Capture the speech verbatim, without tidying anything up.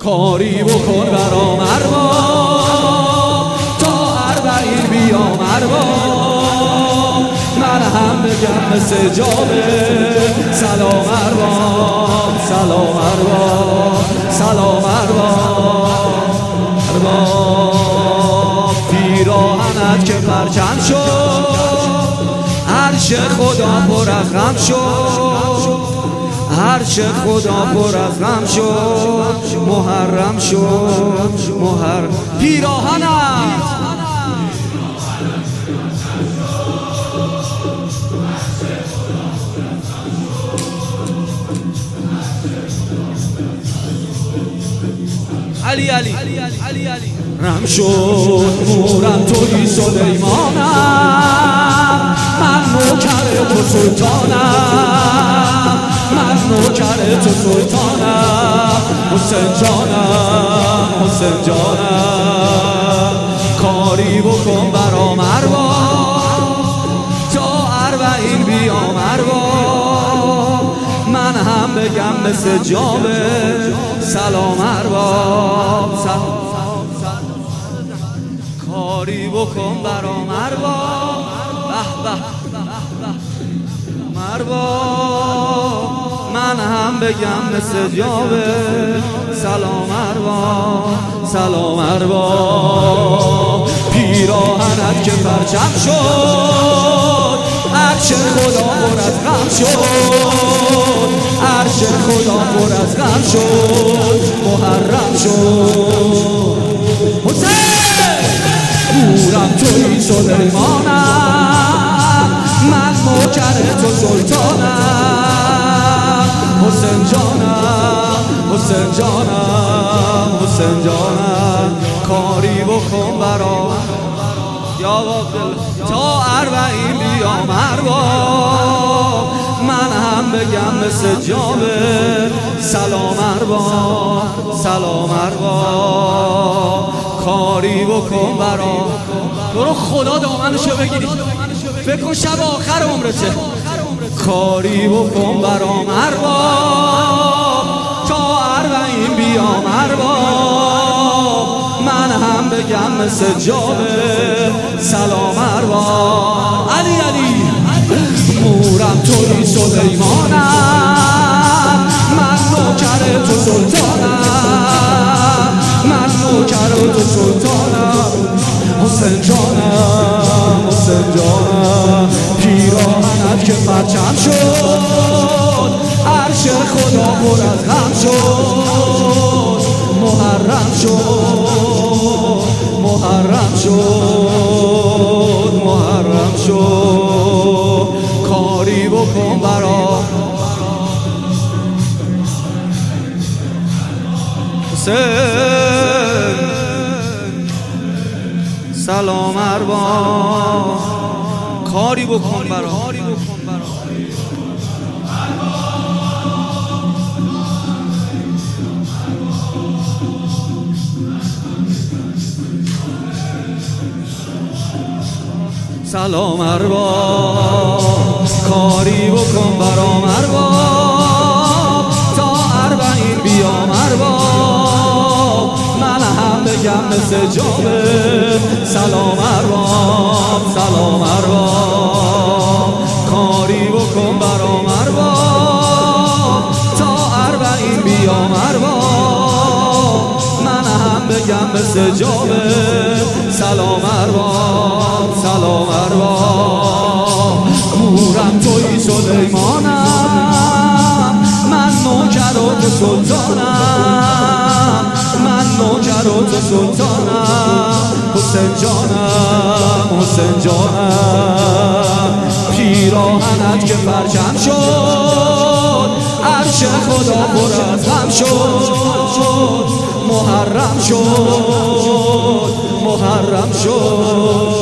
کاری بکن برام ارباب تا اربعین بیام ارباب من هم بگم مثل جابه سلام ارباب سلام ارباب سلام ارباب ارباب پیراهنت که پرچم شد عرش خدا پر از غم شد عرش خدا پر از غم شد محرم شد محرم پیراهنت علی علی علی علی علی رم شد مورم توی سلیمانم من نوکر تو سلطانم من نوکر تو سلطانم حسین جانم حسین جانم کاری بکن برام ارباب تا اربعین بیام ارباب من هم بگم مثل جابه سلام ارباب کاری بکن برام ارباب به به ارباب من هم بگم مثل جابه سلام ارباب سلام ارباب پیراهنت که پرچم شد عرش خدا پر از غم شد عرش خدا پر از غم شد محرم شد حسین مورم توی سلیمانم من نوکر تو سلطانم حسین جانم حسین جانم حسین جانم کاری بکن برام یا دل تا اربعین بیام ارباب من هم بگم مثل جابه سلام ارباب سلام ارباب کاری بکن برام تو رو خدا دامنشو بگیری فکر کن شب آخر عمرته کاری بکن برام ارباب تا اربعین بیام ارباب من هم بگم مثل جابه سلام ارباب علی علی مورم توی سلیمانم من نوکر تو سلطانم من نوکر تو سلطانم حسین جانم حسین جانم پیراهنت که پرچم شد عرش خدا پر از غم شد محرم شد محرم شد محرم شد کاری بکن برام حسین سلام ارباب کاری بکن برام سلام ارباب کاری بکن برام ارباب تا اربعین بیام ارباب من هم بگم مثل جابه سلام ارباب سلام ارباب کاری بکن برام ارباب تا اربعین بیام ارباب من هم بگم مثل جابه سلام ارباب سلام ارباب مورم توی سلیمانم من نوکر تو سلطانم من نوکر تو سلطانم حسین جانم حسین جانم پیراهنت که پرچم شد عرش خدا پر از غم شد محرم شد محرم شد